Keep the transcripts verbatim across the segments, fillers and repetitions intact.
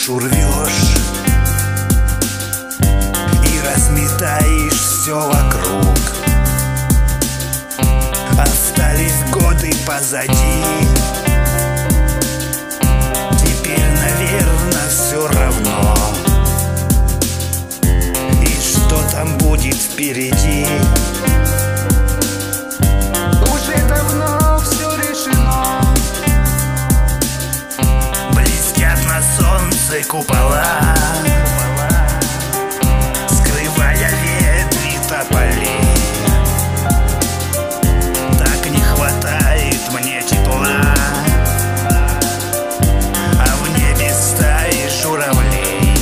душу рвешь и разметаешь все вокруг. Остались годы позади, теперь, наверное, все равно. И что там будет впереди? Уже давно все решено. Блестят на солнце купола, скрывая ветви тополей. Так не хватает мне тепла, а в небе стаи журавлей.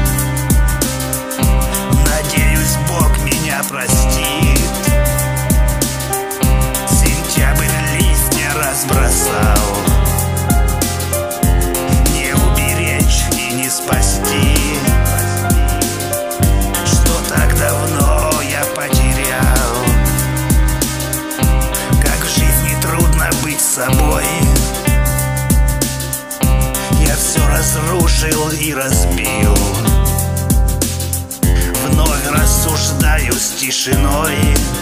Надеюсь, Бог меня простит. Сентябрь листья разбросал, не уберечь и не спасти, что так давно я потерял. Как в жизни трудно быть собой. Я все разрушил и разбил. Вновь рассуждаю с тишиной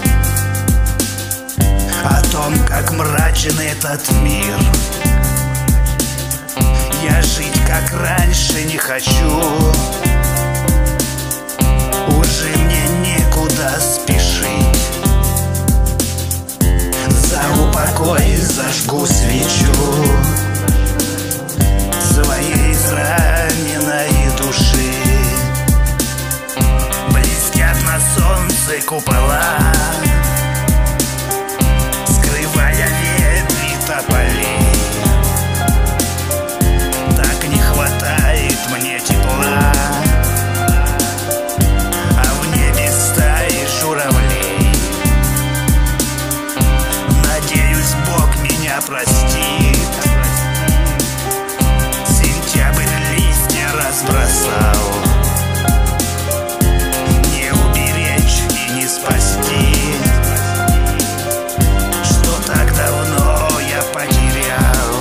о том, как мрачен этот мир. Я жить как раньше не хочу. Уже мне некуда спешить. За упокой зажгу свечу своей израненной души. Блестят на солнце купола, скрывая ветви тополей. Так не хватает мне тепла, а в небе стаи журавлей. Надеюсь, Бог меня простит. Сентябрь листья разбросал, не уберечь и не спасти, что так давно я потерял.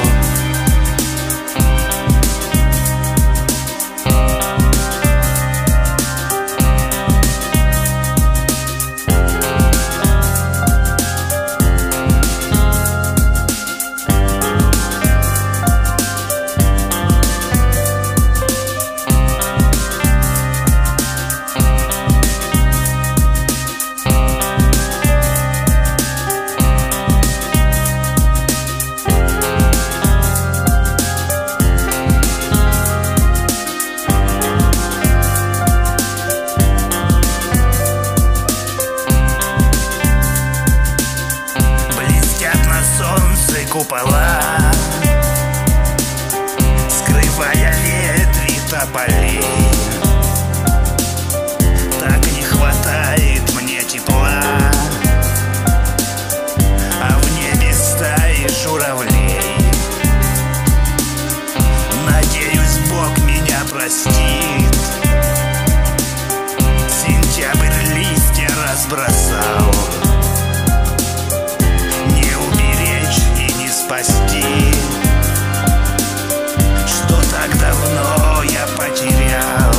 Купола, скрывая ветви тополей. Так не хватает мне тепла, а в небе стаи журавлей. Надеюсь, Бог меня простит. Сентябрь листья разбросал, спасти, что так давно я потерял.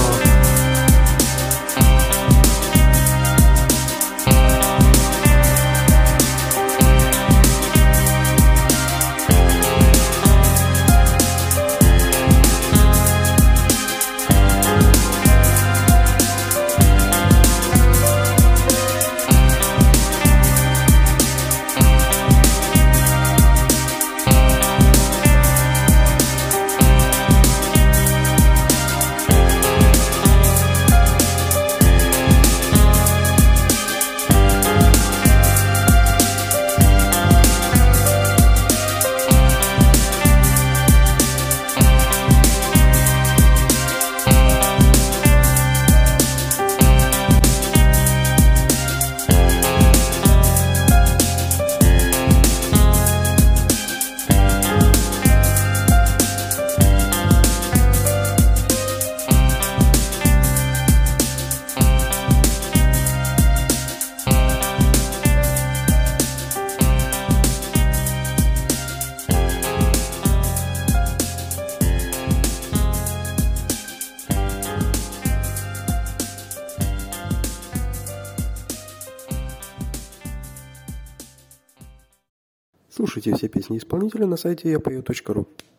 Слушайте все песни исполнителя на сайте я пою точка ру.